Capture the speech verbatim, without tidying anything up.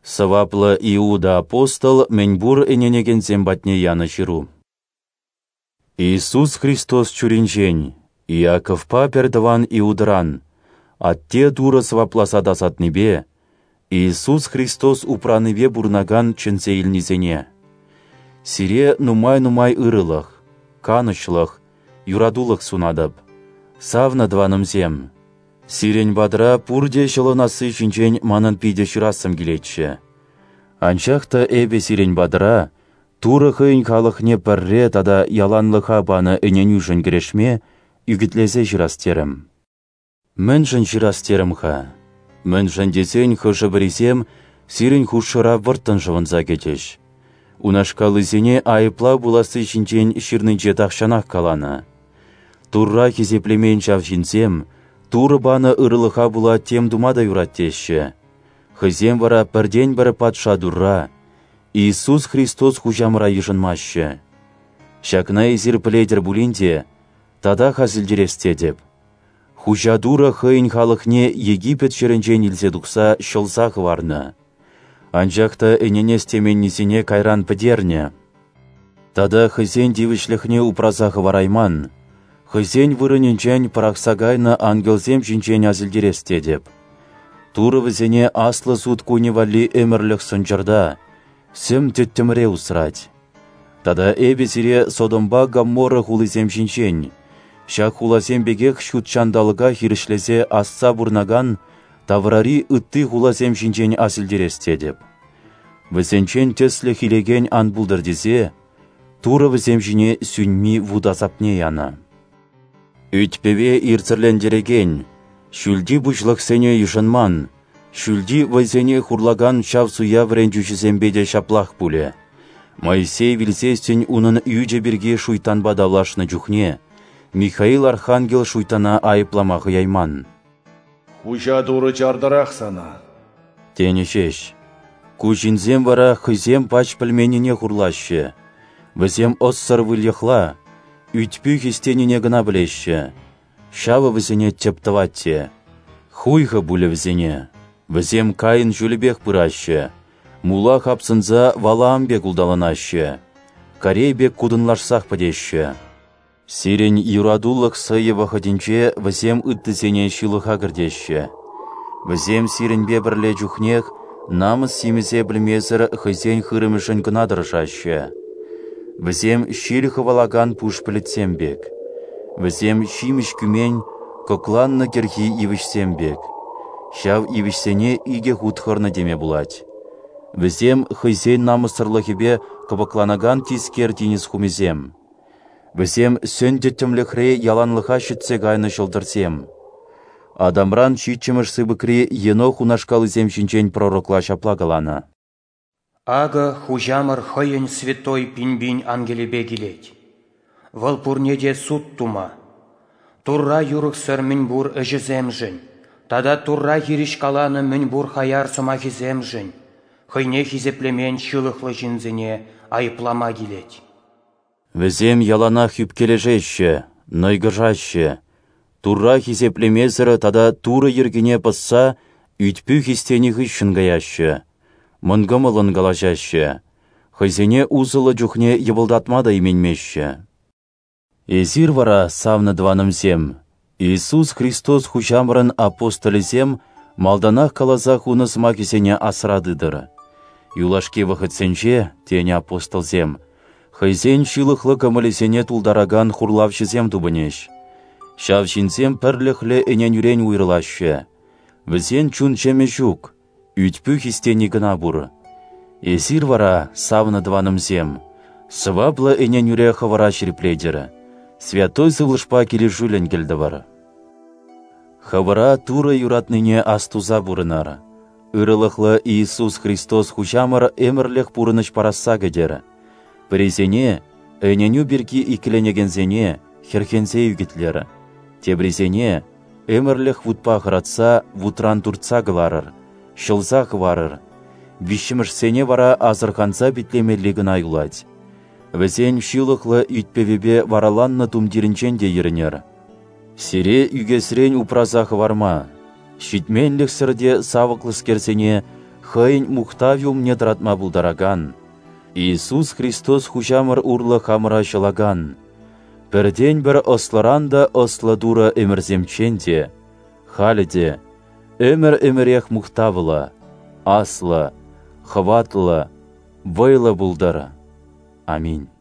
Саваплы Иуда апостол менбур эненеген зембатне яны ширу. Иисус Христос чуринжень, Иаков папердыван Иудран, атте туры савапласа дасатнебе, Иисус Христос упраныве бурнаган ченсейлнизене. Сире нумай-нумай ырылых, канышлых, юрадулых сунадып, савна дванымзем. Сирень бадра пурде шылынасы шинчен манын пиде шырасым келетші. Анчақта эбе сирень бадра, туры хыйн халықне пірре тада яланлыха баны энен южын керешме, үгітлезе жырастерім. Мен жын жырастерім ха. Мен жын десен хыжы бірізем, сирень хушыра выртын жывынза кетеш. Унашкалызене айыпла буласы шинчен шырнынче тақшанақ каланы. Турра кезеплемен жав жинсем, туры баны ырылыха була тем думада юраттеші. Хызем вара пірден бірі патша дурра, Иисус Христос хужамыра ежынмашы. Шакна езір плейдер булинде, тада хазілдересте деп. Хужадура хыйн халықне Египет шерінжен илзе дұқса шылзақ варны. Анжақта эненес теменнізіне кайран підерне. Тада хызен девішліхне упразағы варайман. Хызен вырыненчен парақсагайны ангелзем жинчен азілдересте деп. Туры візене аслы суд куневали өмірлік сынжырда, сім түттіміре усрать. Тада эбезіре содымба гамморы хулызем жинчен, шақ хулазем бегек шутчандалыға хирішлезе асса бурнаган, таврари ытты хулазем жинчен азілдересте деп. Візенчен төслі хилеген ан булдырдезе, туры візем жине сүнми вудазапне яна. Үтпеве ирцерлендереген, шүлді бұжлық сене юшынман, шүлді вайзене хурлаган шав суя вренчушізембеде шаплақ пуле. Моисей вилсестен унын үйже бірге шуйтан бадавлашны жүхне, Михаил Архангел шуйтана айыпламағы яйман. Хужа дуры жардырақ сана. Тенешеш. Кужинзем вара хызем пач пілменіне хурлашы. Візем оссыр выльяхла, үйтпі хистеніне гына білеші. Шавы візене тептаватте. Хуйха бұлі візене. Візем кайын жүлібек бұрашы. Мула хапсынза валаамбек ұлдаланашы. Корейбек кудынлашсақ падеші. Сирень юрадулық сыйы вахадинче візем үттізене шилыға кірдеші. Візем сиреньбе бірле жүхнех, намыз симізе білмезір хызен хырымышын гынадырышашы. Візем шил хывалаган пуш пілітсембек. Візем шиміш күмен кокланны керхи ивішсембек. Шав ивішсене иге худхырны деме булать. Візем хызен намысырлығыбе кабакланаган тискер деніз хумезем. Візем сөндеттімліхре яланлыға шүтсе гайны шылдырсем. Адамран шитчіміш сыбыкре ено хунашкалызем шинчен пророкла шаплагалана. Ага хужамыр хойын святой пинбин ангелебе келет. Вăл пурнеде суд тума. Турра юрық сыр мінбур ыжызем жын. Тада турра хиришкаланы мінбур хаяр сымахизем жын. Хыйне хизеплемен шылықлы жынзіне айыплама келет. Візем ялана хүпкележеші, найгыжашы. Турра хизеплемезірі тада туры ергене пысса, үйтпі хистені хыщын гаяшы. Мұнгымылын галажашы. Хызене узылы жүхне ебылдатмада именмеші. Эзир вара савны дванымзем. Иисус Христос хужамырын апостолізем, малданақ калазақ уныс макисене асырадыдыр. Юлашке вахытсенче, тене апостолзем. Хызен шилықлы кымылесене тулдараган хурлавшызем тубынеш. Шавшинзем пірліхлі энен юрен уйрылашы. Візен чун чеме жүк, үйтпі хистені гына бұры. Эзир вара савны дванымзем. Сываплы энен юре хавара шерпледері. Святой сывлышпа келі жүлін келді бар. Хавара тура юратныне астуза бұрынар. Үріліқлы Иисус Христос хужамыр эмірлік бұрыныш парасса кедері. Бірезене, әненю бірге икіленегензене, херхензе үгітлері. Тебрезене, эмірлік вұтпа ғыратса, вұтран туртса ғыларыр, шылза ғыварыр. Вишімішсене вара азырханса бітлемелігін аюлать. Візен шилықлы үйтпевебе вараланны тумдерінчен де ерінер. Сире үгесірен упразағы варма. Шитменлік сірде савықлы скерсене хăйн мухтавиум недратма булдараган. Иисус Христос хужамыр урлы хамыра жылаган. Бірден бір осларанда ослы дура өмірземченде, халіде, өмір өмірех мухтавыла, аслы, хватлы, вайлы булдары. Аминь.